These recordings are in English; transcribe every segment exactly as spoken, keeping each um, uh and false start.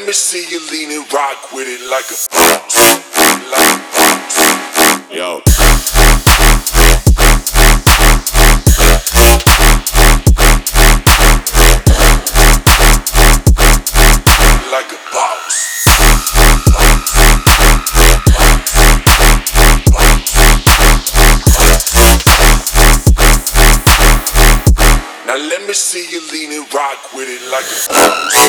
let me see you lean and rock with it like a boss. Like a boss. Yo. Like a boss. Now let me see you lean and rock with it like a boss.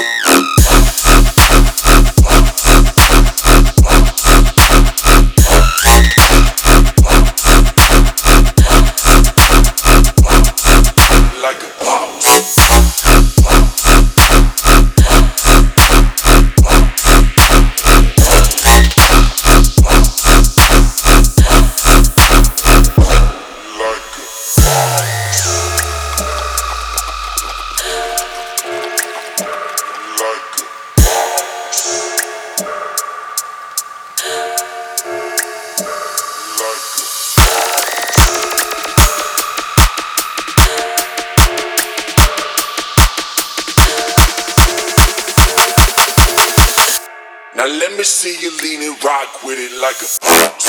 Now let me see you lean and rock with it like a boss.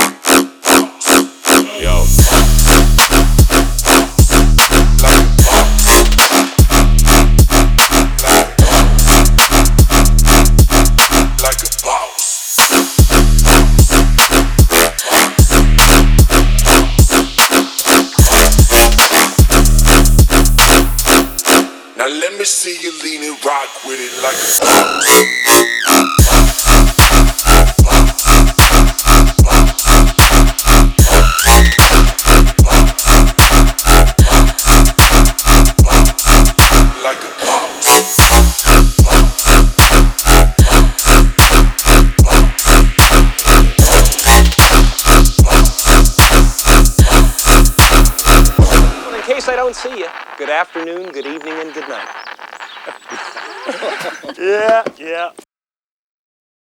Yo. Like a boss. Like a boss. Now let me see you lean and rock with it like a boss. In case I don't see you, good afternoon, good evening, and good night. Yeah, yeah.